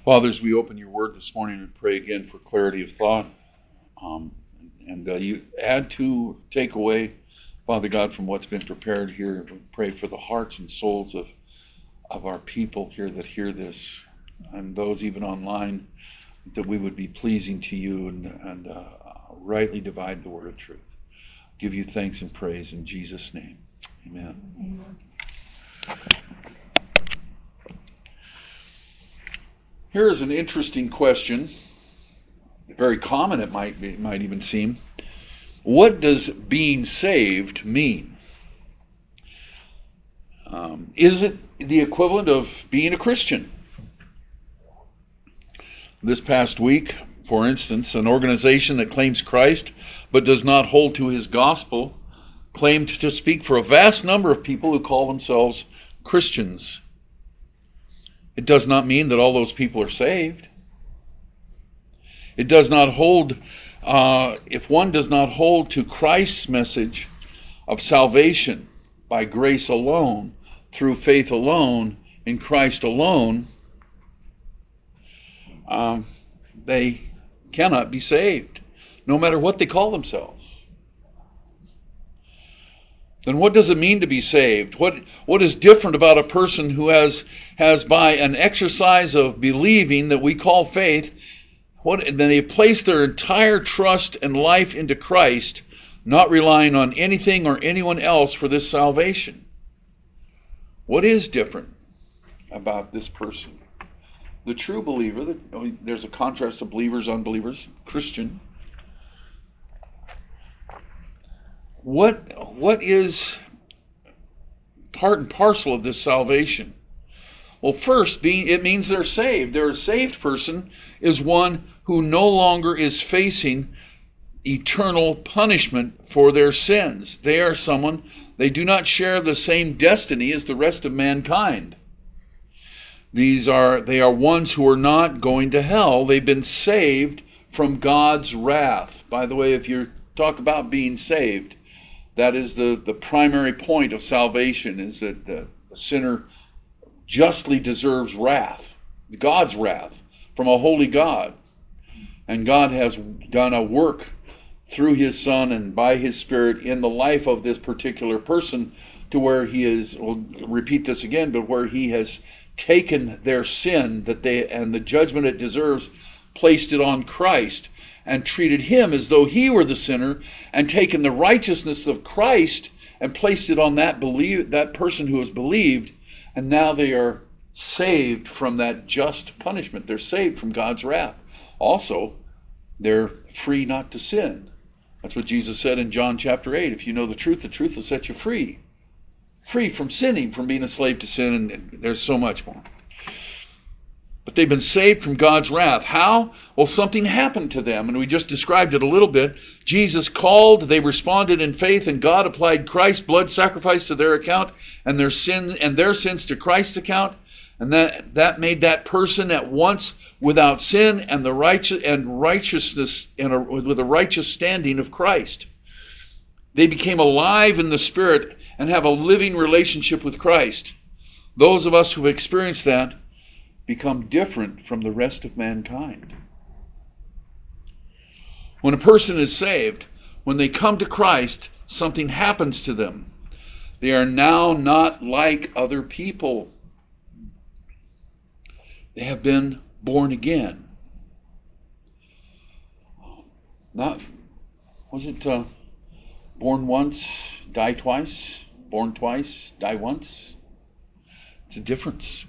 Father, as we open your word this morning and pray again for clarity of thought, and you add to, take away, Father God, from what's been prepared here. We pray for the hearts and souls of our people here that hear this, and those even online, that we would be pleasing to you and rightly divide the word of truth. Give you thanks and praise in Jesus' name. Amen. Amen. Here is an interesting question. Very common, it might even seem. What does being saved mean? Is it the equivalent of being a Christian? This past week, for instance, an organization that claims Christ but does not hold to his gospel claimed to speak for a vast number of people who call themselves Christians. It does not mean that all those people are saved. It does not hold, if one does not hold to Christ's message of salvation by grace alone, through faith alone, in Christ alone, they cannot be saved, no matter what they call themselves. Then what does it mean to be saved? What is different about a person who has by an exercise of believing that we call faith, then they place their entire trust and life into Christ, not relying on anything or anyone else for this salvation? What is different about this person? The true believer, there's a contrast of believers, unbelievers, Christian. What is part and parcel of this salvation? Well, first, it means they're saved. A saved person is one who no longer is facing eternal punishment for their sins. They do not share the same destiny as the rest of mankind. They are ones who are not going to hell. They've been saved from God's wrath. By the way, if you talk about being saved, that is the primary point of salvation, is that the sinner justly deserves wrath, God's wrath, from a holy God. And God has done a work through his Son and by his Spirit in the life of this particular person, to where he is, we'll repeat this again, but where he has taken their sin and the judgment it deserves, placed it on Christ, and treated him as though he were the sinner, and taken the righteousness of Christ and placed it on that person who has believed, and now they are saved from that just punishment. They're saved from God's wrath. Also, they're free not to sin. That's what Jesus said in John chapter 8. If you know the truth will set you free. Free from sinning, from being a slave to sin, and there's so much more. But they've been saved from God's wrath. How? Well, something happened to them, and we just described it a little bit. Jesus called, they responded in faith, and God applied Christ's blood sacrifice to their account, and their sins to Christ's account, and that made that person at once without sin and righteousness with a righteous standing of Christ. They became alive in the Spirit and have a living relationship with Christ. Those of us who have experienced that become different from the rest of mankind. When a person is saved, when they come to Christ, something happens to them. They are now not like other people. They have been born again. Born once, die twice? Born twice, die once? It's a difference.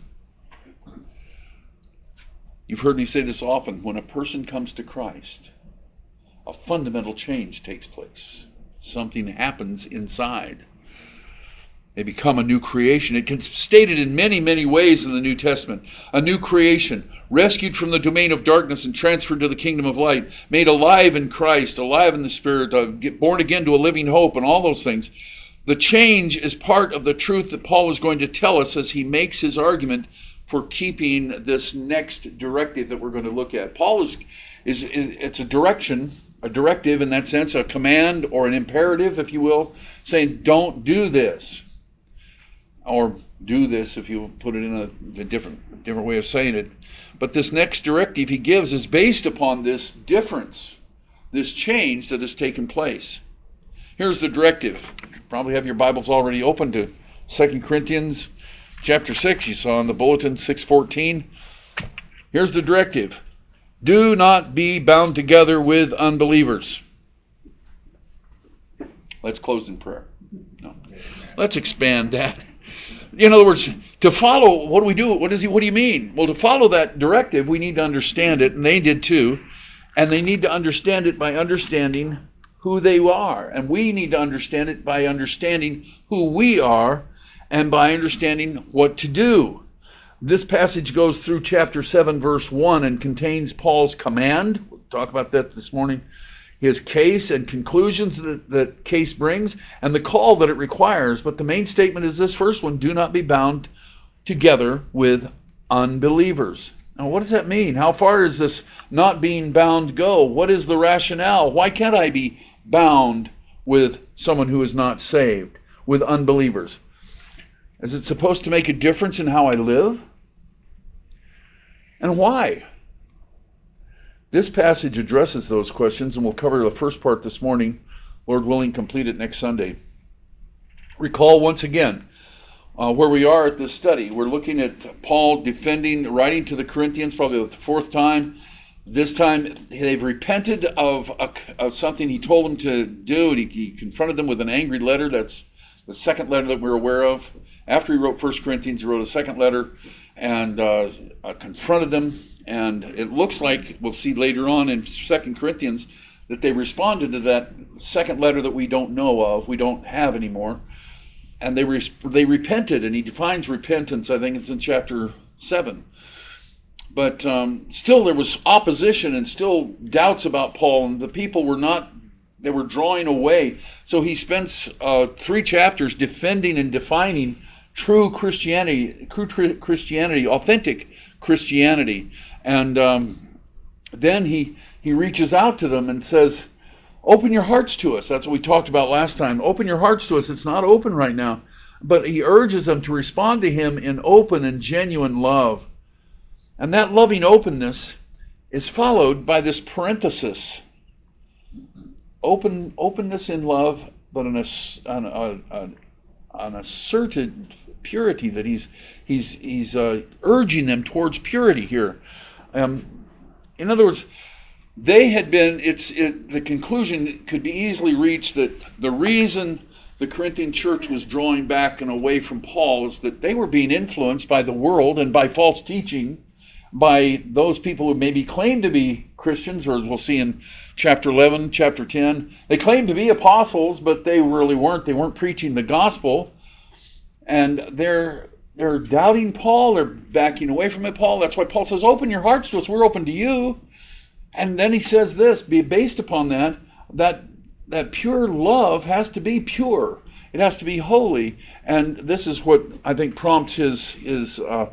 You've heard me say this often. When a person comes to Christ, a fundamental change takes place. Something happens inside. They become a new creation. It gets stated in many, many ways in the New Testament. A new creation, rescued from the domain of darkness and transferred to the kingdom of light, made alive in Christ, alive in the Spirit, born again to a living hope, and all those things. The change is part of the truth that Paul is going to tell us as he makes his argument for keeping this next directive that we're going to look at. Paul it's a directive in that sense, a command or an imperative, if you will, saying don't do this. or do this if you put it in a different way of saying it. But this next directive he gives is based upon this difference, this change that has taken place. Here's the directive. You probably have your Bibles already open to 2 Corinthians chapter 6. You saw in the bulletin 6:14. Here's the directive. Do not be bound together with unbelievers. Let's close in prayer. No. Let's expand that. In other words, to follow, what do we do? What do you mean? Well, to follow that directive, we need to understand it, and they did too. And they need to understand it by understanding who they are. And we need to understand it by understanding who we are and by understanding what to do. This passage goes through chapter 7, verse 1, and contains Paul's command. We'll talk about that this morning. His case and conclusions that case brings, and the call that it requires. But the main statement is this first one: do not be bound together with unbelievers. Now, what does that mean? How far does this not being bound go? What is the rationale? Why can't I be bound with someone who is not saved, with unbelievers? Is it supposed to make a difference in how I live? And why? This passage addresses those questions, and we'll cover the first part this morning. Lord willing, complete it next Sunday. Recall once again where we are at this study. We're looking at Paul writing to the Corinthians, probably the fourth time. This time they've repented of something he told them to do. He confronted them with an angry letter. That's the second letter that we're aware of. After he wrote 1 Corinthians, he wrote a second letter and confronted them. And it looks like, we'll see later on in 2 Corinthians, that they responded to that second letter that we don't know of, we don't have anymore. And they repented, and he defines repentance, I think it's in chapter 7. But still there was opposition and still doubts about Paul, and the people they were drawing away. So he spends 3 chapters defending and defining true Christianity, authentic Christianity. And then he reaches out to them and says, open your hearts to us. That's what we talked about last time. Open your hearts to us. It's not open right now. But he urges them to respond to him in open and genuine love. And that loving openness is followed by this parenthesis. Openness in love, but an asserted purity, that he's urging them towards purity here. In other words, they had been. The conclusion could be easily reached that the reason the Corinthian church was drawing back and away from Paul is that they were being influenced by the world and by false teaching, by those people who maybe claim to be Christians, or we'll see in chapter 11, chapter 10, they claimed to be apostles, but they really weren't. They weren't preaching the gospel, and they're doubting Paul. They're backing away from it, Paul. That's why Paul says, open your hearts to us. We're open to you. And then he says this, be based upon that pure love has to be pure. It has to be holy. And this is what I think prompts that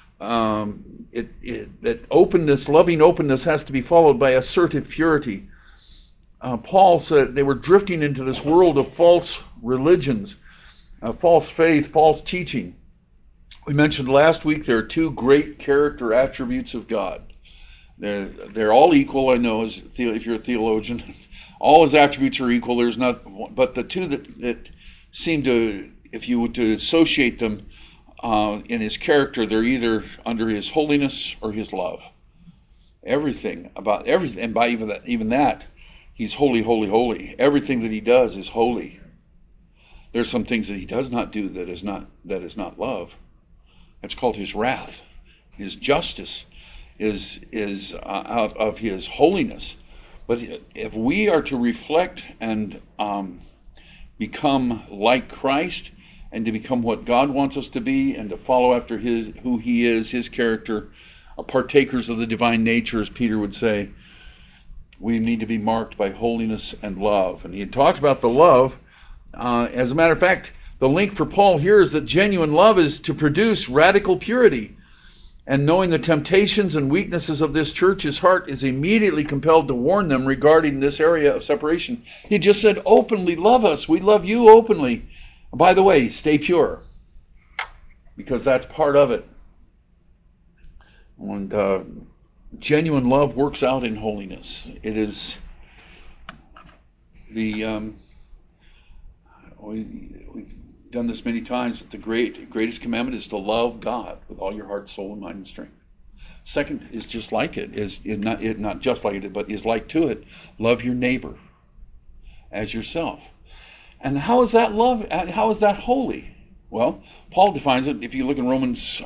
openness, loving openness, has to be followed by assertive purity. Paul said they were drifting into this world of false religions, false faith, false teaching. We mentioned last week there are 2 great character attributes of God. They're all equal, I know, if you're a theologian. All his attributes are equal. There's not, but the 2 that seem to, if you were to associate them in his character, they're either under his holiness or his love. Everything, and by even that, he's holy, holy, holy. Everything that he does is holy. There's some things that he does not do that is not love. That's called his wrath. His justice is out of his holiness. But if we are to reflect and become like Christ, and to become what God wants us to be, and to follow after who he is, his character, partakers of the divine nature, as Peter would say, we need to be marked by holiness and love. And he had talked about the love. As a matter of fact, the link for Paul here is that genuine love is to produce radical purity. And knowing the temptations and weaknesses of this church, his heart is immediately compelled to warn them regarding this area of separation. He just said, openly love us. We love you openly. By the way, stay pure. because that's part of it. And genuine love works out in holiness. It is the we've done this many times, but the greatest commandment is to love God with all your heart, soul, and mind and strength. Second is just like it, not just like it, but is like to it. Love your neighbor as yourself. And how is that love? How is that holy? Well, Paul defines it. If you look in Romans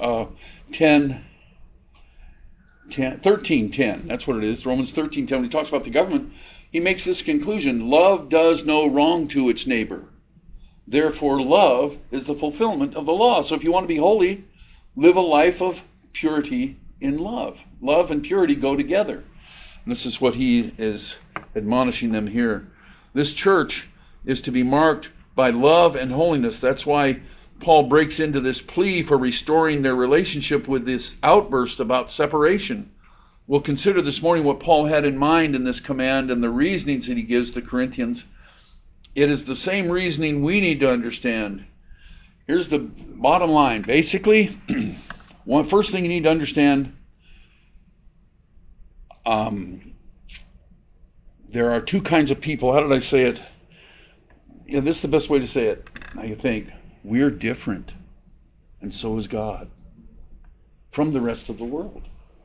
13:10, that's what it is. Romans 13:10. When he talks about the government, he makes this conclusion: love does no wrong to its neighbor. Therefore, love is the fulfillment of the law. So if you want to be holy, live a life of purity in love. Love and purity go together. And this is what he is admonishing them here. This church is to be marked by love and holiness. That's why Paul breaks into this plea for restoring their relationship with this outburst about separation. We'll consider this morning what Paul had in mind in this command and the reasonings that he gives the Corinthians. It is the same reasoning we need to understand. Here's the bottom line. Basically, first thing you need to understand, there are two kinds of people. How did I say it? Yeah, this is the best way to say it, I think. We're different, and so is God, from the rest of the world.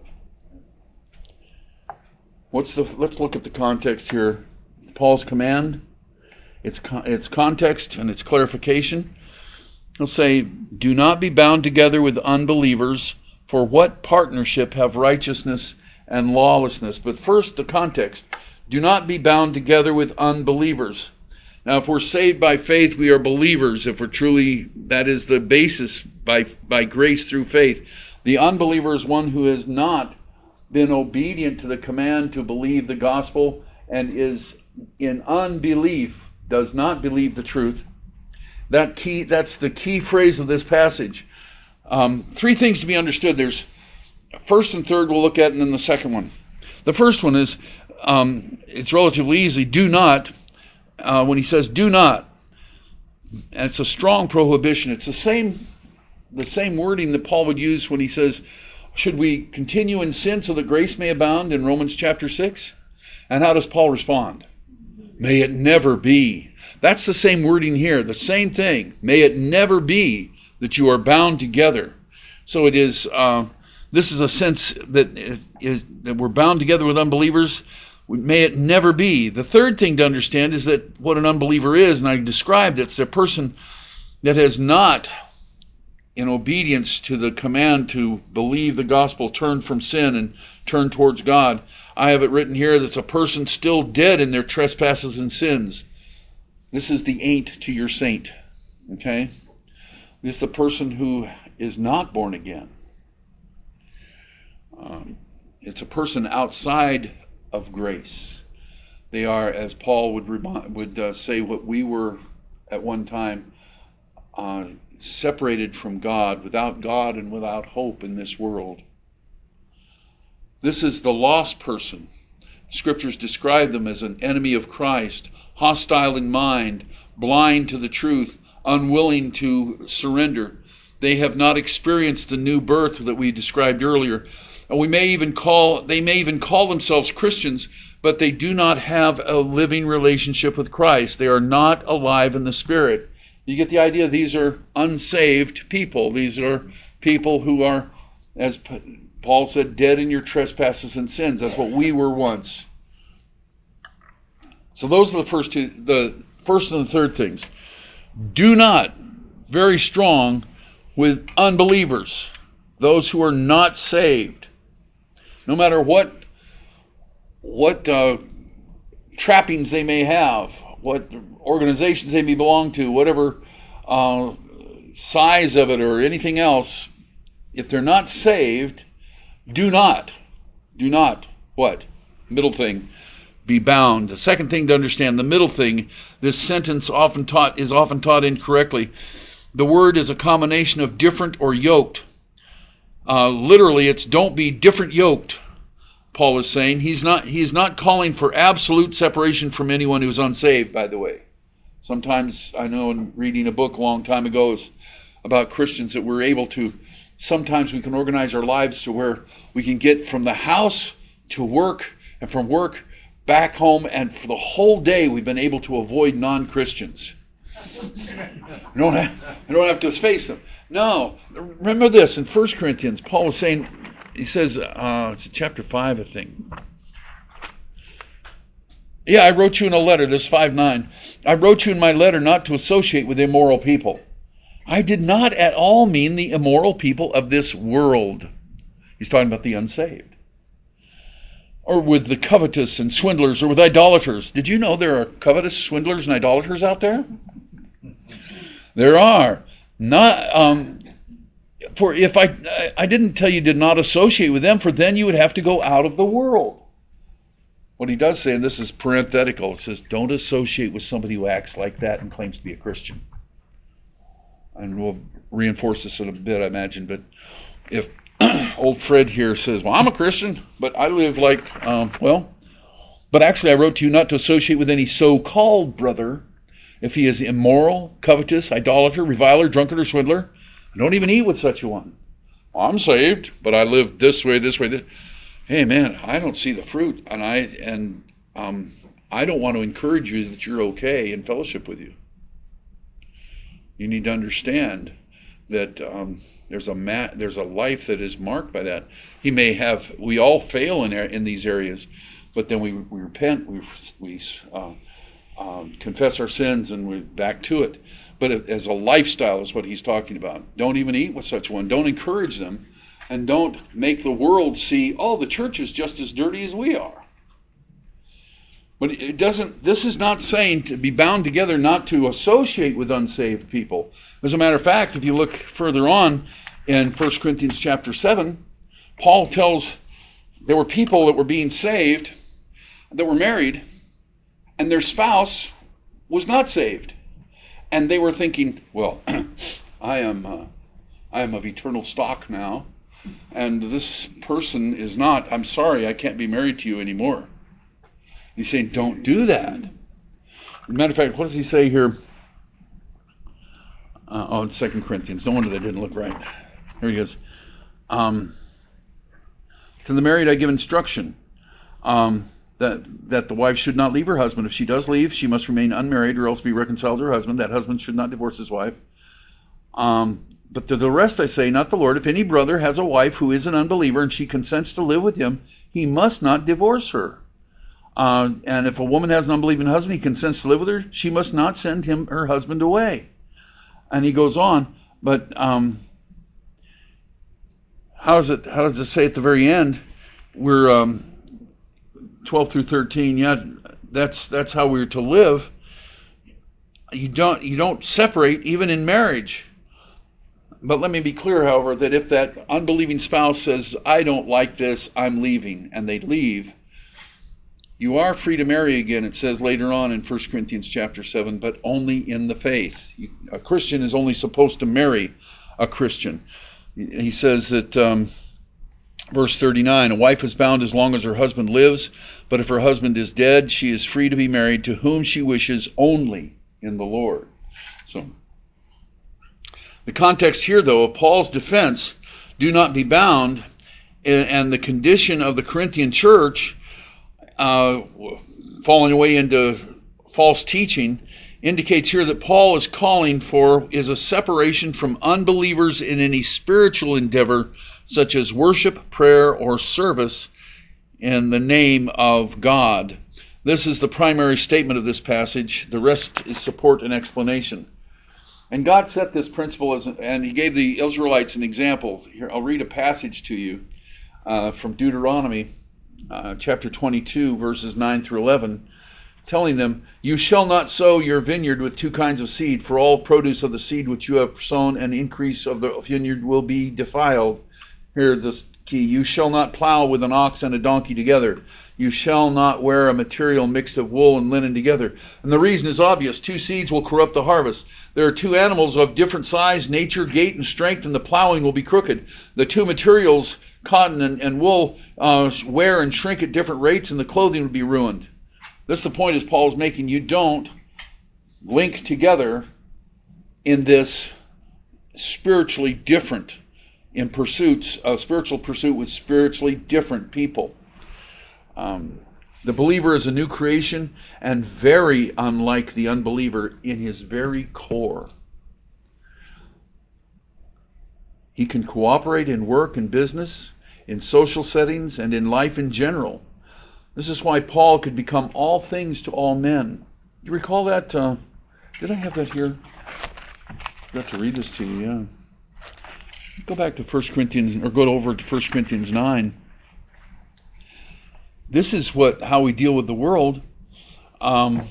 Let's look at the context here. Paul's command, its context and its clarification. He'll say, do not be bound together with unbelievers, for what partnership have righteousness and lawlessness? But first, the context. Do not be bound together with unbelievers. Now, if we're saved by faith, we are believers. If we're truly, that is the basis by grace through faith. The unbeliever is one who has not been obedient to the command to believe the gospel and is in unbelief, does not believe the truth. That's the key phrase of this passage. Three things to be understood. There's first and third we'll look at, and then the second one. The first one is, it's relatively easy. Do not. When he says do not, it's a strong prohibition. It's the same wording that Paul would use when he says, should we continue in sin so that grace may abound in Romans chapter 6? And how does Paul respond? May it never be. That's the same wording here, the same thing. May it never be that you are bound together. So it is. This is a sense that we're bound together with unbelievers. May it never be. The third thing to understand is that what an unbeliever is, and I described it, it's a person that has not, in obedience to the command to believe the gospel, turned from sin and turned towards God. I have it written here that's a person still dead in their trespasses and sins. This is the ain't to your saint. Okay? This is the person who is not born again. It's a person outside of grace. They are, as Paul would say, what we were at one time, separated from God, without God and without hope in this world. This is the lost person. Scriptures describe them as an enemy of Christ, hostile in mind, blind to the truth, unwilling to surrender. They have not experienced the new birth that we described earlier. And they may even call themselves Christians, but they do not have a living relationship with Christ. They are not alive in the Spirit. You get the idea? These are unsaved people. These are people who are, as Paul said, dead in your trespasses and sins. That's what we were once. So those are the first two, the first and the third things. Do not, very strong, with unbelievers, those who are not saved. No matter what trappings they may have, what organizations they may belong to, whatever size of it or anything else, if they're not saved, do not, what? Middle thing, be bound. The second thing to understand, the middle thing, this sentence is often taught incorrectly. The word is a combination of different or yoked. Literally, it's don't be different yoked, Paul is saying. He is not calling for absolute separation from anyone who's unsaved, by the way. Sometimes, I know in reading a book a long time ago, about Christians that we're able to, sometimes we can organize our lives to where we can get from the house to work and from work back home, and for the whole day we've been able to avoid non-Christians. You don't have to face them. No, remember this in 1 Corinthians, Paul was saying, he says, it's chapter 5, I think. Yeah, I wrote you in a letter, this 5:9. I wrote you in my letter not to associate with immoral people. I did not at all mean the immoral people of this world. He's talking about the unsaved. Or with the covetous and swindlers, or with idolaters. Did you know there are covetous, swindlers, and idolaters out there? There are. Not. For if I didn't tell you did not associate with them, for then you would have to go out of the world. What he does say, and this is parenthetical, it says, don't associate with somebody who acts like that and claims to be a Christian. And we'll reinforce this in a bit, I imagine. But if old Fred here says, well, I'm a Christian, but I live like, but actually I wrote to you not to associate with any so-called brother if he is immoral, covetous, idolater, reviler, drunkard, or swindler. I don't even eat with such a one. Well, I'm saved, but I live this way. Hey, man, I don't see the fruit, and I don't want to encourage you that you're okay in fellowship with you. You need to understand that there's a life that is marked by that. We all fail in these areas, but then we repent, we confess our sins, and we're back to it. But as a lifestyle is what he's talking about. Don't even eat with such one. Don't encourage them. And don't make the world see, oh, the church is just as dirty as we are. But this is not saying to be bound together not to associate with unsaved people. As a matter of fact, if you look further on in 1 Corinthians chapter 7, Paul tells there were people that were being saved, that were married, and their spouse was not saved. And they were thinking, well, I am of eternal stock now. And this person is not. I'm sorry, I can't be married to you anymore. He's saying, don't do that. As a matter of fact, what does he say here? In 2 Corinthians. No wonder that didn't look right. Here he is. To the married I give instruction that the wife should not leave her husband. If she does leave, she must remain unmarried or else be reconciled to her husband. That husband should not divorce his wife. But to the rest I say, not the Lord, if any brother has a wife who is an unbeliever and she consents to live with him, he must not divorce her. And if a woman has an unbelieving husband, he consents to live with her, she must not send her husband away. And he goes on, but how does it say at the very end? We're 12 through 13. Yeah, that's how we're to live. You don't separate even in marriage. But let me be clear, however, that if that unbelieving spouse says, I don't like this, I'm leaving, and they leave, you are free to marry again, it says later on in 1 Corinthians chapter 7, but only in the faith. A Christian is only supposed to marry a Christian. He says that, verse 39, a wife is bound as long as her husband lives, but if her husband is dead, she is free to be married to whom she wishes only in the Lord. So, the context here, though, of Paul's defense, do not be bound, and the condition of the Corinthian church falling away into false teaching, indicates here that Paul is calling for is a separation from unbelievers in any spiritual endeavor, such as worship, prayer, or service in the name of God. This is the primary statement of this passage. The rest is support and explanation. And God set this principle, and he gave the Israelites an example. Here, I'll read a passage to you from Deuteronomy chapter 22, verses 9 through 11, telling them, you shall not sow your vineyard with two kinds of seed, for all produce of the seed which you have sown and increase of the vineyard will be defiled. Here, this key, you shall not plow with an ox and a donkey together. You shall not wear a material mixed of wool and linen together. And the reason is obvious. Two seeds will corrupt the harvest. There are two animals of different size, nature, gait, and strength, and the plowing will be crooked. The two materials, cotton and wool, wear and shrink at different rates, and the clothing will be ruined. This is the point as Paul is making. You don't link together in this spiritually different in pursuits, a spiritual pursuit with spiritually different people. The believer is a new creation and very unlike the unbeliever in his very core. He can cooperate in work and business, in social settings, and in life in general. This is why Paul could become all things to all men. You recall that? Did I have that here? I forgot to read this to you, yeah. Go back to 1 Corinthians, or go over to 1 Corinthians 9. This is how we deal with the world. 1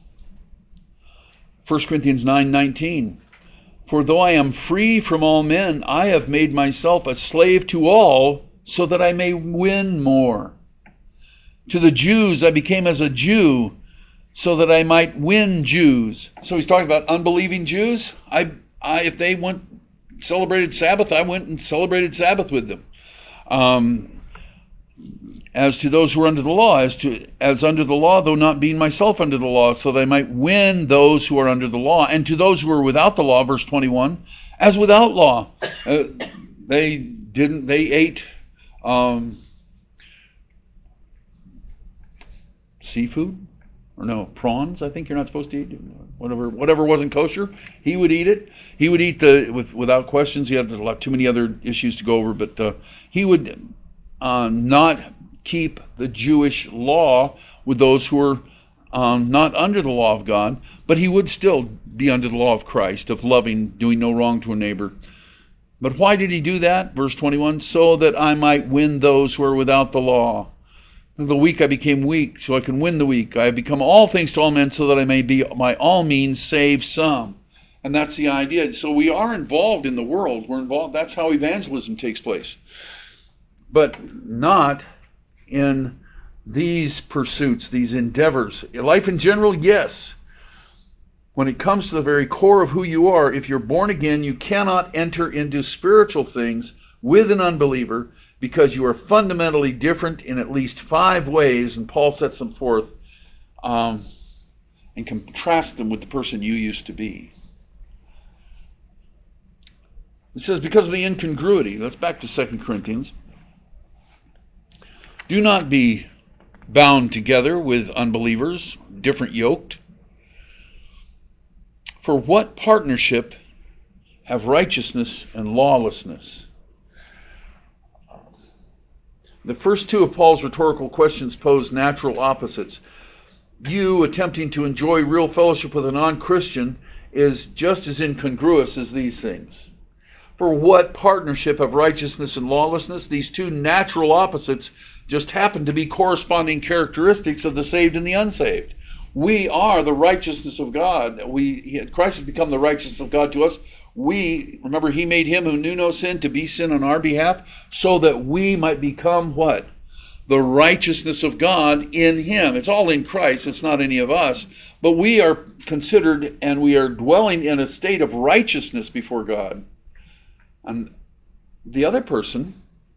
Corinthians 9:19. For though I am free from all men, I have made myself a slave to all, so that I may win more. To the Jews I became as a Jew, so that I might win Jews. So he's talking about unbelieving Jews. If they celebrated Sabbath, I went and celebrated Sabbath with them. As to those who are under the law, as under the law, though not being myself under the law, so that I might win those who are under the law. And to those who are without the law, verse 21, as without law. They ate seafood, or no, prawns. I think you're not supposed to eat whatever wasn't kosher. He would eat it. He would eat without questions. He had too many other issues to go over, but he would not keep the Jewish law with those who are not under the law of God, but he would still be under the law of Christ, of loving, doing no wrong to a neighbor. But why did he do that? Verse 21, so that I might win those who are without the law. The weak I became weak, so I can win the weak. I have become all things to all men, so that I may be by all means save some. And that's the idea. So we are involved in the world. We're involved. That's how evangelism takes place. But not in these pursuits, these endeavors. Life in general, yes. When it comes to the very core of who you are, if you're born again, you cannot enter into spiritual things with an unbeliever, because you are fundamentally different in at least 5 ways, and Paul sets them forth and contrasts them with the person you used to be. It says, because of the incongruity. Let's back to 2 Corinthians. Do not be bound together with unbelievers, different yoked. For what partnership have righteousness and lawlessness? The first 2 of Paul's rhetorical questions pose natural opposites. You attempting to enjoy real fellowship with a non-Christian is just as incongruous as these things. For what partnership of righteousness and lawlessness? These 2 natural opposites just happen to be corresponding characteristics of the saved and the unsaved. We are the righteousness of God. Christ has become the righteousness of God to us. Remember, he made him who knew no sin to be sin on our behalf, so that we might become what? The righteousness of God in him. It's all in Christ. It's not any of us. But we are considered, and we are dwelling in a state of righteousness before God. And the other person,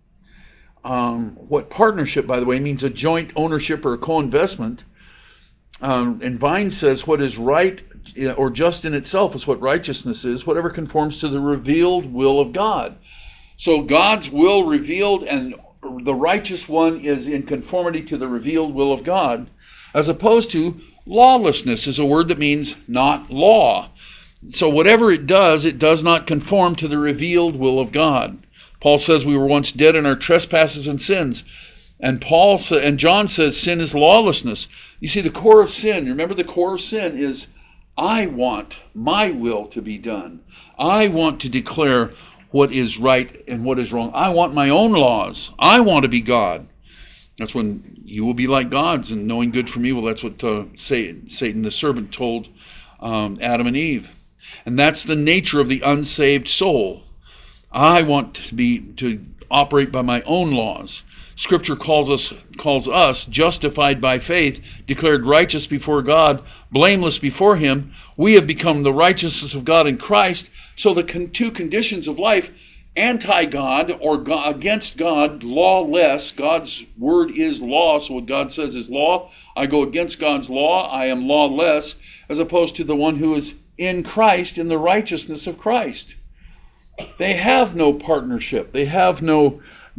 what partnership, by the way, means a joint ownership or a co-investment. And Vine says what is right or just in itself is what righteousness is, whatever conforms to the revealed will of God. So God's will revealed, and the righteous one is in conformity to the revealed will of God, as opposed to lawlessness is a word that means not law. So whatever it does not conform to the revealed will of God. Paul says we were once dead in our trespasses and sins. And John says sin is lawlessness. You see, the core of sin, remember the core of sin is, I want my will to be done. I want to declare what is right and what is wrong. I want my own laws. I want to be God. That's when you will be like gods and knowing good from evil. That's what Satan, the serpent, told Adam and Eve. And that's the nature of the unsaved soul. I want to operate by my own laws. Scripture calls us justified by faith, declared righteous before God, blameless before him. We have become the righteousness of God in Christ. So the 2 conditions of life, anti-God or against God, lawless. God's word is law, so what God says is law. I go against God's law. I am lawless, as opposed to the one who is in Christ, in the righteousness of Christ. They have no partnership. They have no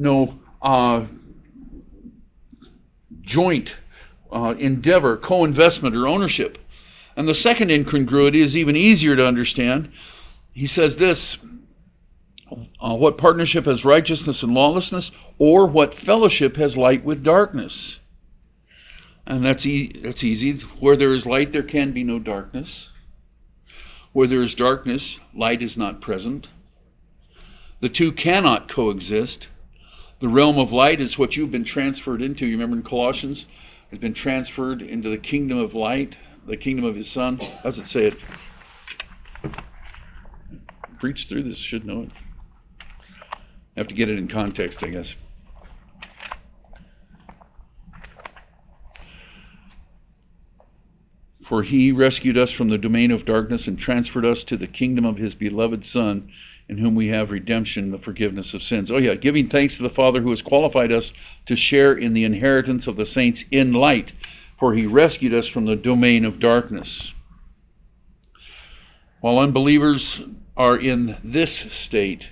joint endeavor, co-investment, or ownership. And the second incongruity is even easier to understand. He says this, what partnership has righteousness and lawlessness, or what fellowship has light with darkness? And that's easy. Where there is light, there can be no darkness. Where there is darkness, light is not present. The two cannot coexist. The realm of light is what you've been transferred into. You remember in Colossians, has been transferred into the kingdom of light, the kingdom of his Son. How does it say it? Preach through this, should know it. I have to get it in context, I guess. For he rescued us from the domain of darkness and transferred us to the kingdom of his beloved Son, in whom we have redemption, the forgiveness of sins. Oh yeah, giving thanks to the Father who has qualified us to share in the inheritance of the saints in light, for he rescued us from the domain of darkness. While unbelievers are in this state,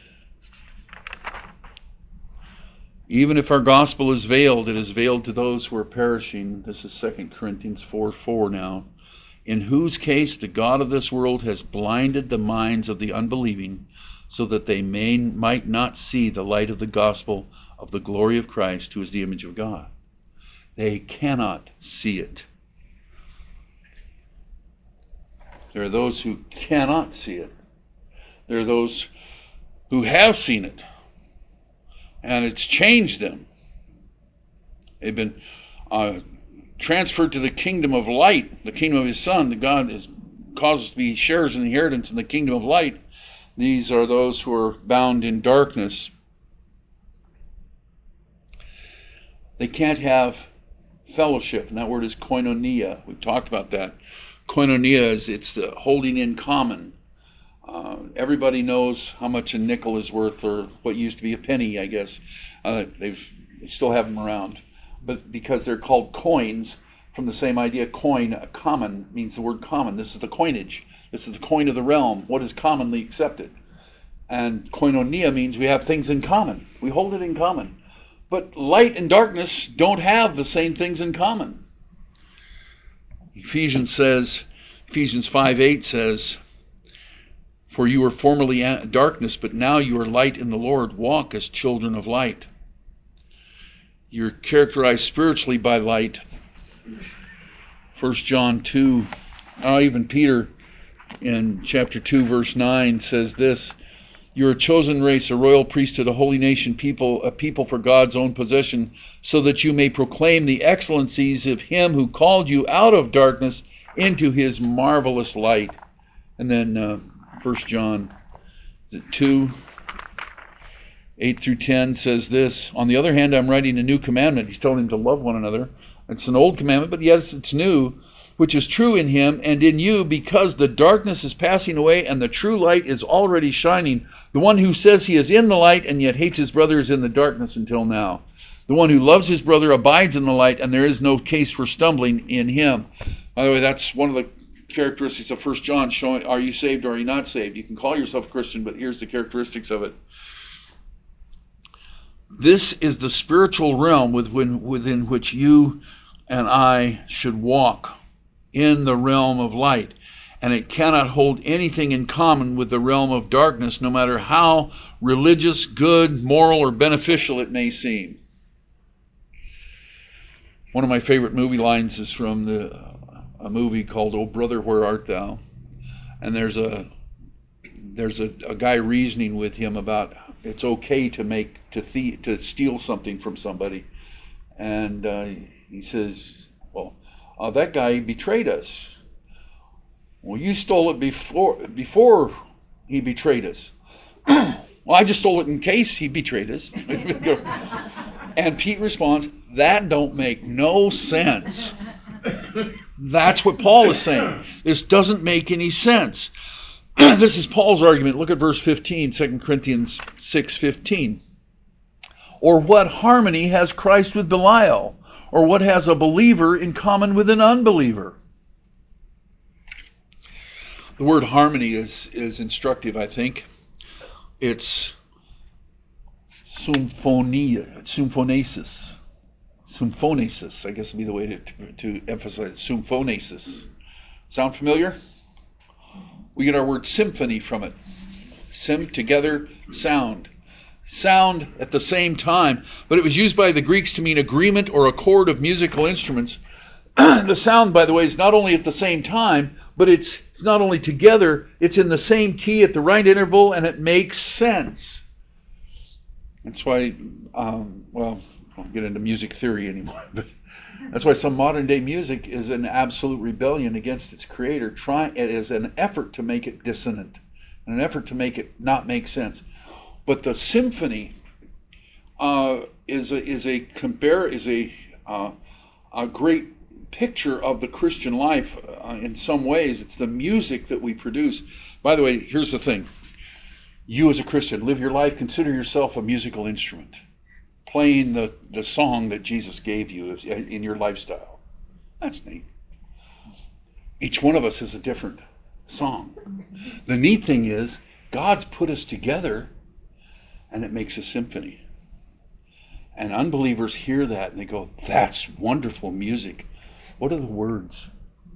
even if our gospel is veiled, it is veiled to those who are perishing. This is 2 Corinthians 4:4 now. In whose case the God of this world has blinded the minds of the unbelieving, so that they might not see the light of the gospel of the glory of Christ, who is the image of God. They cannot see it. There are those who cannot see it. There are those who have seen it, and it's changed them. They've been transferred to the kingdom of light, the kingdom of his Son, that God has caused us to be sharers in the inheritance in the kingdom of light. These are those who are bound in darkness. They can't have fellowship, and that word is koinonia. We've talked about that. Koinonia it's the holding in common. Everybody knows how much a nickel is worth, or what used to be a penny, I guess. They still have them around. But because they're called coins, from the same idea, coin, common, means the word common. This is the coinage. This is the coin of the realm, what is commonly accepted. And koinonia means we have things in common. We hold it in common. But light and darkness don't have the same things in common. Ephesians 5:8 says, for you were formerly darkness, but now you are light in the Lord. Walk as children of light. You're characterized spiritually by light. 1 John 2, even Peter in chapter 2, verse 9 says this, you're a chosen race, a royal priesthood, a holy nation, a people for God's own possession, so that you may proclaim the excellencies of him who called you out of darkness into his marvelous light. And then 1 John 2, 8 through 10 says this, on the other hand, I'm writing a new commandment. He's telling him to love one another. It's an old commandment, but yes, it's new, which is true in him and in you, because the darkness is passing away and the true light is already shining. The one who says he is in the light and yet hates his brother is in the darkness until now. The one who loves his brother abides in the light, and there is no case for stumbling in him. By the way, that's one of the characteristics of 1 John, showing are you saved or are you not saved. You can call yourself a Christian, but here's the characteristics of it. This is the spiritual realm within which you and I should walk, in the realm of light. And it cannot hold anything in common with the realm of darkness, no matter how religious, good, moral, or beneficial it may seem. One of my favorite movie lines is from a movie called Oh Brother, Where Art Thou? And there's a guy reasoning with him about it's okay to steal something from somebody, and he says, well, that guy betrayed us. Well, you stole it before he betrayed us. Well, I just stole it in case he betrayed us. And Pete responds, that don't make no sense. That's what Paul is saying. This doesn't make any sense. This is Paul's argument. Look at verse 15, 2 Corinthians 6:15. Or what harmony has Christ with Belial? Or what has a believer in common with an unbeliever? The word harmony is instructive, I think. It's symphonesis. Symphonesis, I guess would be the way to emphasize symphonesis. Sound familiar? We get our word symphony from it. Sim, together, sound. Sound at the same time, but it was used by the Greeks to mean agreement or accord of musical instruments. The sound, by the way, is not only at the same time, but it's not only together, it's in the same key at the right interval, and it makes sense. That's why, I won't get into music theory anymore, but that's why some modern day music is an absolute rebellion against its creator. It is an effort to make it dissonant, an effort to make it not make sense. But the symphony is a great picture of the Christian life. In some ways, it's the music that we produce. By the way, here's the thing: you as a Christian, live your life. Consider yourself a musical instrument, playing the song that Jesus gave you in your lifestyle. That's neat. Each one of us has a different song. The neat thing is, God's put us together, and it makes a symphony. And unbelievers hear that and they go, "That's wonderful music. What are the words?"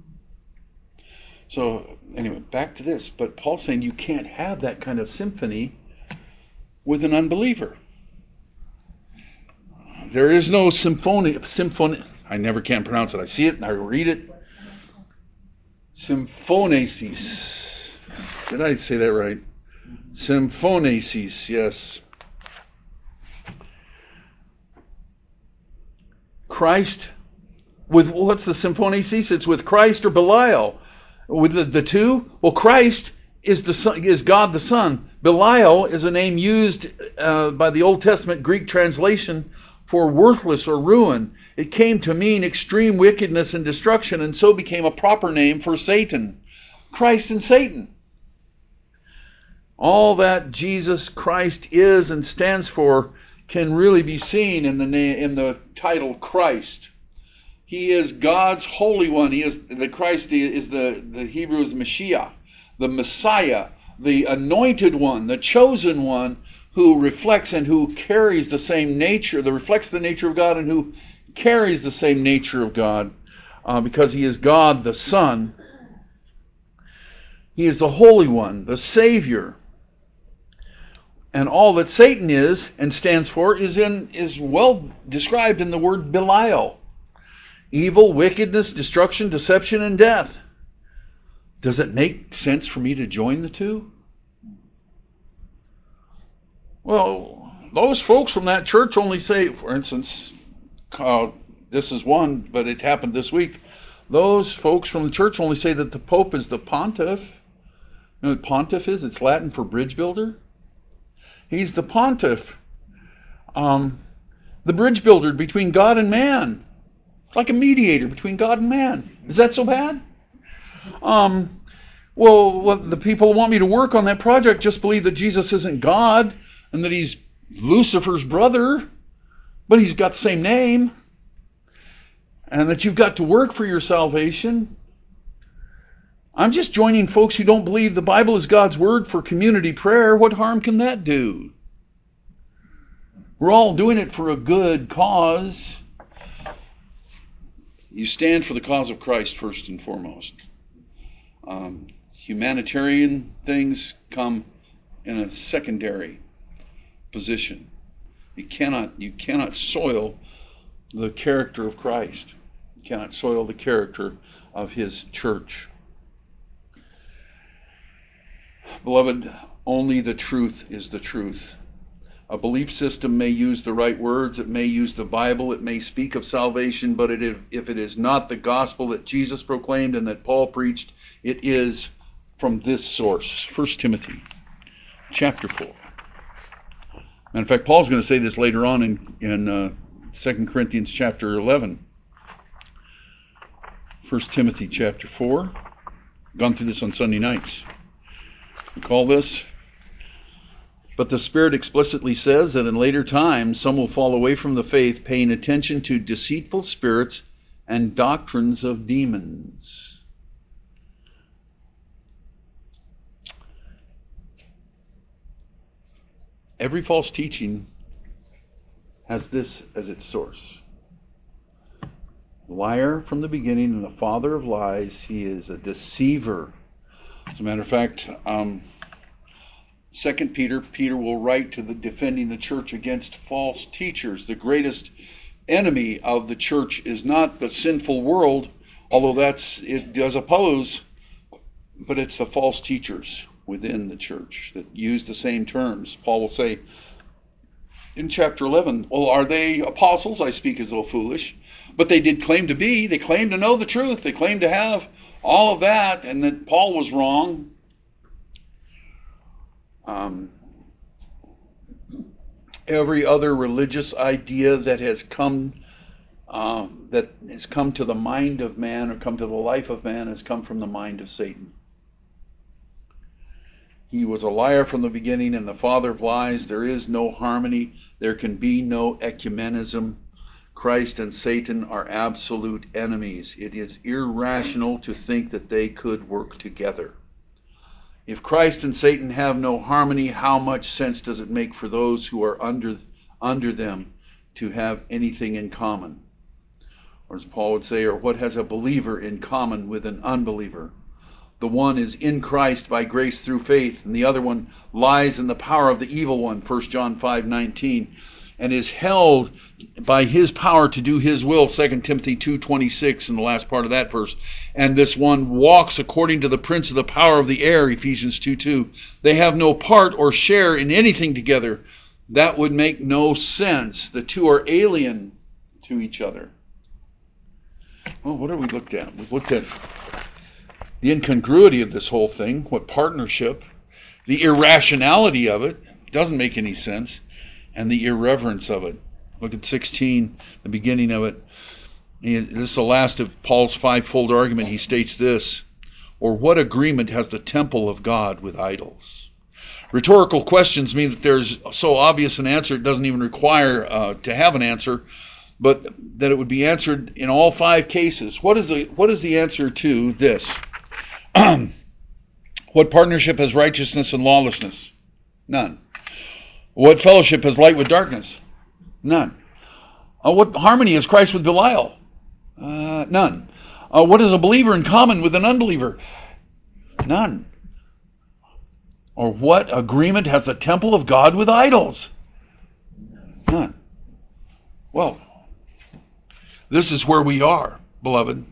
So anyway, back to this. But Paul's saying you can't have that kind of symphony with an unbeliever. There is no symphony. I never can pronounce it. I see it and I read it. Symphonesis. Did I say that right? Symphonesis, yes. Christ, with what's the symphonesis? It's with Christ or Belial. With the two? Well, Christ is God the Son. Belial is a name used by the Old Testament Greek translation for worthless or ruin. It came to mean extreme wickedness and destruction, and so became a proper name for Satan. Christ and Satan. All that Jesus Christ is and stands for can really be seen in the title Christ. He is God's Holy One. He is the Christ. The Hebrew is the Mashiach, the Messiah, the Anointed One, the Chosen One, who reflects and who carries the same nature, that reflects the nature of God and who carries the same nature of God, because He is God the Son. He is the Holy One, the Savior. And all that Satan is and stands for is well described in the word Belial. Evil, wickedness, destruction, deception, and death. Does it make sense for me to join the two? Well, those folks from that church only say, for instance, this is one, but it happened this week. Those folks from the church only say that the Pope is the pontiff. You know what pontiff is? It's Latin for bridge builder. He's the pontiff, the bridge builder between God and man, like a mediator between God and man. Is that so bad? Well, the people who want me to work on that project just believe that Jesus isn't God and that He's Lucifer's brother, but He's got the same name, and that you've got to work for your salvation. I'm just joining folks who don't believe the Bible is God's word for community prayer. What harm can that do? We're all doing it for a good cause. You stand for the cause of Christ first and foremost. Humanitarian things come in a secondary position. You cannot soil the character of Christ. You cannot soil the character of His church. Beloved, only the truth is the truth. A belief system may use the right words, it may use the Bible, it may speak of salvation, but if it is not the gospel that Jesus proclaimed and that Paul preached, it is from this source. 1 Timothy chapter 4. And in fact, Paul's going to say this later on in 2 Corinthians chapter 11. 1 Timothy chapter 4. Gone through this on Sunday nights. We call this, but the Spirit explicitly says that in later times some will fall away from the faith, paying attention to deceitful spirits and doctrines of demons. Every false teaching has this as its source. Liar from the beginning and the father of lies. He is a deceiver. As a matter of fact, 2 Peter will write to the defending the church against false teachers. The greatest enemy of the church is not the sinful world, although it does oppose, but it's the false teachers within the church that use the same terms. Paul will say in chapter 11, well, are they apostles? I speak as though foolish. But they did claim to be. They claimed to know the truth. They claimed to have all of that, and that Paul was wrong. Every other religious idea that has come to the mind of man or come to the life of man has come from the mind of Satan. He was a liar from the beginning and the father of lies. There is no harmony. There can be no ecumenism. Christ and Satan are absolute enemies. It is irrational to think that they could work together. If Christ and Satan have no harmony, how much sense does it make for those who are under them to have anything in common? Or as Paul would say, or what has a believer in common with an unbeliever? The one is in Christ by grace through faith, and the other one lies in the power of the evil one, 1 John 5:19, and is held by his power to do his will, 2 Timothy 2:26 in the last part of that verse. And this one walks according to the prince of the power of the air, Ephesians 2:2. They have no part or share in anything together. That would make no sense. The two are alien to each other. Well, what have we looked at? We've looked at the incongruity of this whole thing, what partnership, the irrationality of it, doesn't make any sense, and the irreverence of it. Look at 16, the beginning of it. This is the last of Paul's fivefold argument. He states this, or what agreement has the temple of God with idols? Rhetorical questions mean that there's so obvious an answer it doesn't even require to have an answer, but that it would be answered in all five cases. What is the answer to this? What partnership has righteousness and lawlessness? None. What fellowship has light with darkness? None. What harmony has Christ with Belial? None. What is a believer in common with an unbeliever? None. Or what agreement has the temple of God with idols? None. Well, this is where we are, beloved.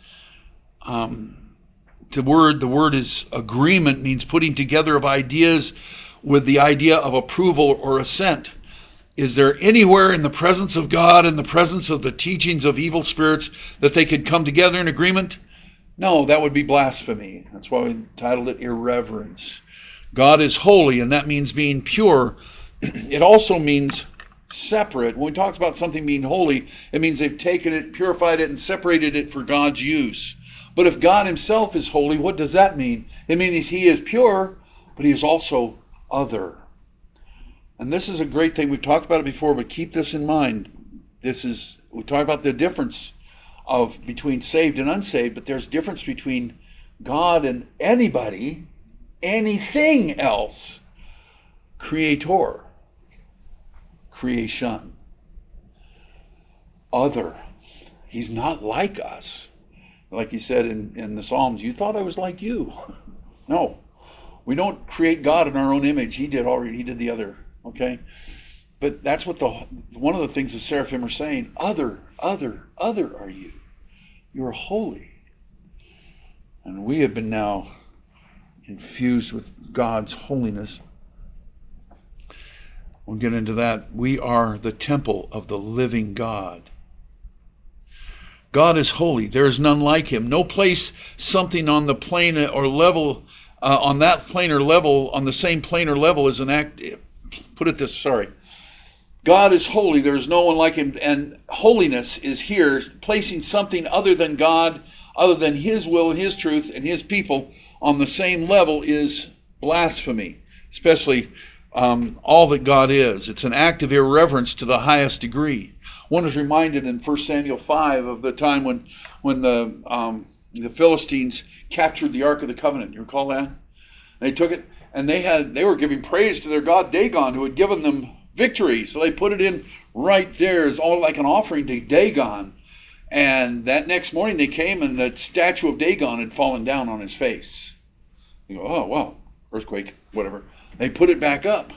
The word is agreement, means putting together of ideas with the idea of approval or assent. Is there anywhere in the presence of God, in the presence of the teachings of evil spirits, that they could come together in agreement? No, that would be blasphemy. That's why we entitled it irreverence. God is holy, and that means being pure. It also means separate. When we talk about something being holy, it means they've taken it, purified it, and separated it for God's use. But if God himself is holy, what does that mean? It means he is pure, but he is also other. And this is a great thing. We've talked about it before, but keep this in mind. We talk about the difference between saved and unsaved, but there's a difference between God and anybody, anything else. Creator, creation, other. He's not like us. Like he said in the Psalms, you thought I was like you. No, we don't create God in our own image. He did the other. Okay, but that's what one of the things the seraphim are saying. Other are you. You are holy, and we have been now infused with God's holiness. We'll get into that. We are the temple of the living God. God is holy. There is none like him. No place something on the plane or level, on that planar level, on the same planar level is an act. God is holy. There is no one like him. And holiness is here, placing something other than God, other than his will and his truth and his people on the same level is blasphemy, especially all that God is. It's an act of irreverence to the highest degree. One is reminded in 1 Samuel 5 of the time when the Philistines captured the Ark of the Covenant. You recall that? They took it, and they were giving praise to their god Dagon, who had given them victory. So they put it in right there as all like an offering to Dagon. And that next morning they came, and the statue of Dagon had fallen down on his face. You go, oh wow, earthquake, whatever. They put it back up.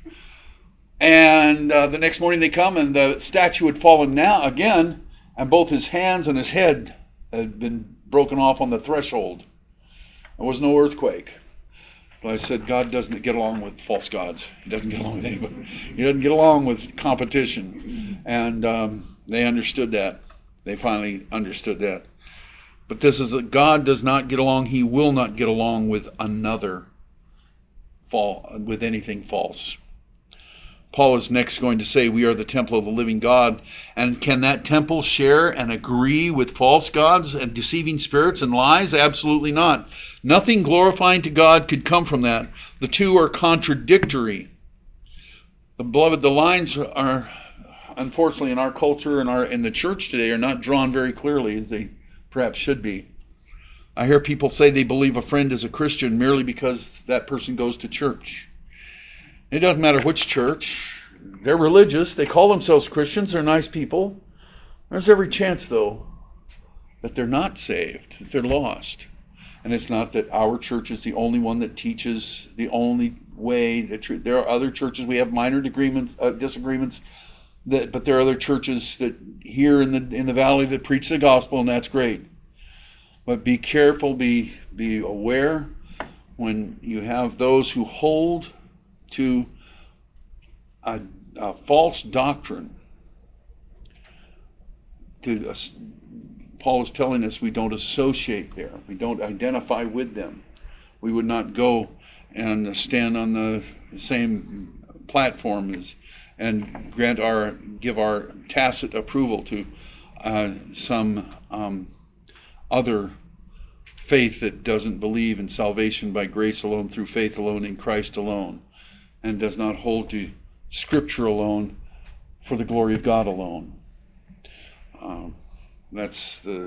And the next morning they come, and the statue had fallen now again, and both his hands and his head had been broken off on the threshold. There was no earthquake. So I said, God doesn't get along with false gods. He doesn't get along with anybody. He doesn't get along with competition. And they understood that. They finally understood that. But this is that God does not get along. He will not get along with with anything false. Paul is next going to say we are the temple of the living God. And can that temple share and agree with false gods and deceiving spirits and lies? Absolutely not. Nothing glorifying to God could come from that. The two are contradictory. Beloved, the lines are, unfortunately, in our culture and in the church today are not drawn very clearly as they perhaps should be. I hear people say they believe a friend is a Christian merely because that person goes to church. It doesn't matter which church. They're religious. They call themselves Christians. They're nice people. There's every chance, though, that they're not saved, that they're lost. And it's not that our church is the only one that teaches the only way. There are other churches. We have minor disagreements, but there are other churches that here in the valley that preach the gospel, and that's great. But be careful, be aware when you have those who hold to a false doctrine. Paul is telling us we don't associate there. We don't identify with them. We would not go and stand on the same platform and give our tacit approval to some other faith that doesn't believe in salvation by grace alone, through faith alone, in Christ alone, and does not hold to Scripture alone, for the glory of God alone. That's the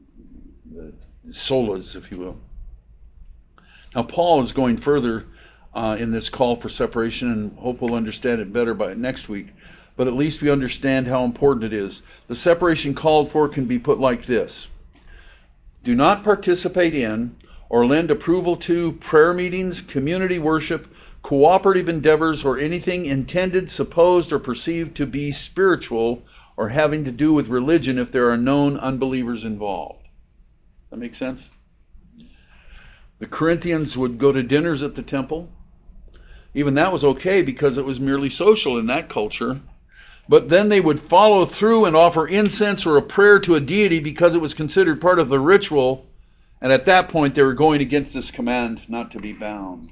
solas, if you will. Now, Paul is going further in this call for separation, and hope we'll understand it better by next week. But at least we understand how important it is. The separation called for can be put like this: do not participate in or lend approval to prayer meetings, community worship, cooperative endeavors, or anything intended, supposed, or perceived to be spiritual or having to do with religion if there are known unbelievers involved. That makes sense? The Corinthians would go to dinners at the temple. Even that was okay because it was merely social in that culture. But then they would follow through and offer incense or a prayer to a deity because it was considered part of the ritual. And at that point they were going against this command not to be bound.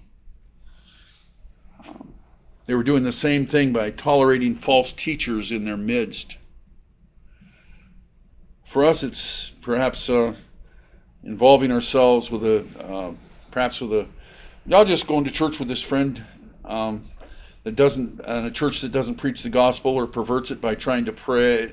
They were doing the same thing by tolerating false teachers in their midst. For us, it's perhaps involving ourselves with y'all just going to church with this friend that doesn't, a church that doesn't preach the gospel or perverts it by trying to pray,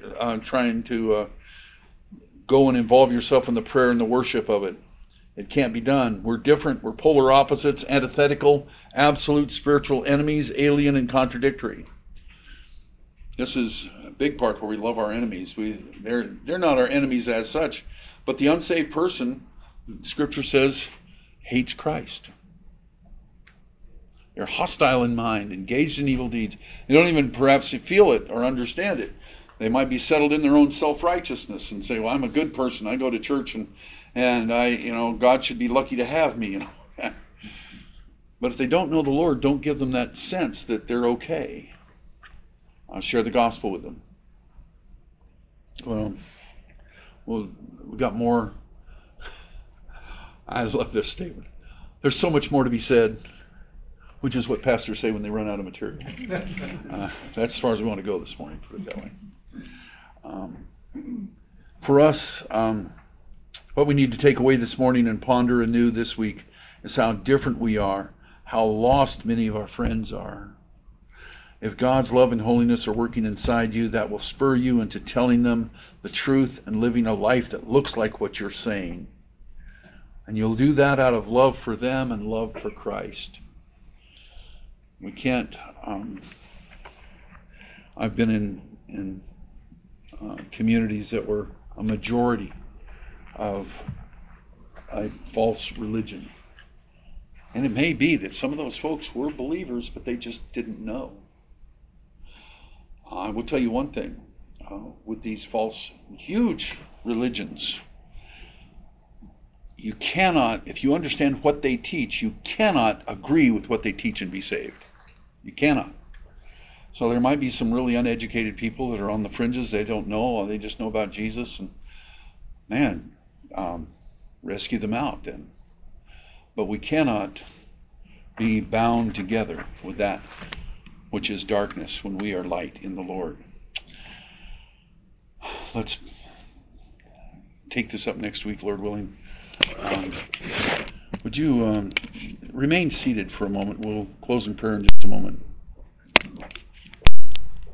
go and involve yourself in the prayer and the worship of it. It can't be done. We're different. We're polar opposites, antithetical, absolute spiritual enemies, alien and contradictory. This is a big part where we love our enemies. They're not our enemies as such, but the unsaved person, Scripture says, hates Christ. They're hostile in mind, engaged in evil deeds. They don't even perhaps feel it or understand it. They might be settled in their own self-righteousness and say, well, I'm a good person. I go to church and I, God should be lucky to have me. But if they don't know the Lord, don't give them that sense that they're okay. Share the gospel with them. Well, we've got more. I love this statement. There's so much more to be said, which is what pastors say when they run out of material. That's as far as we want to go this morning, put it that way. For us, what we need to take away this morning and ponder anew this week is how different we are, how lost many of our friends are. If God's love and holiness are working inside you, that will spur you into telling them the truth and living a life that looks like what you're saying. And you'll do that out of love for them and love for Christ. We can't. I've been in communities that were a majority of a false religion. And it may be that some of those folks were believers, but they just didn't know. I will tell you one thing. With these false, huge religions, you cannot, if you understand what they teach, you cannot agree with what they teach and be saved. You cannot. So there might be some really uneducated people that are on the fringes. They don't know, or they just know about Jesus. And man, rescue them out then. But we cannot be bound together with that which is darkness when we are light in the Lord. Let's take this up next week, Lord willing. Would you remain seated for a moment? We'll close in prayer in just a moment.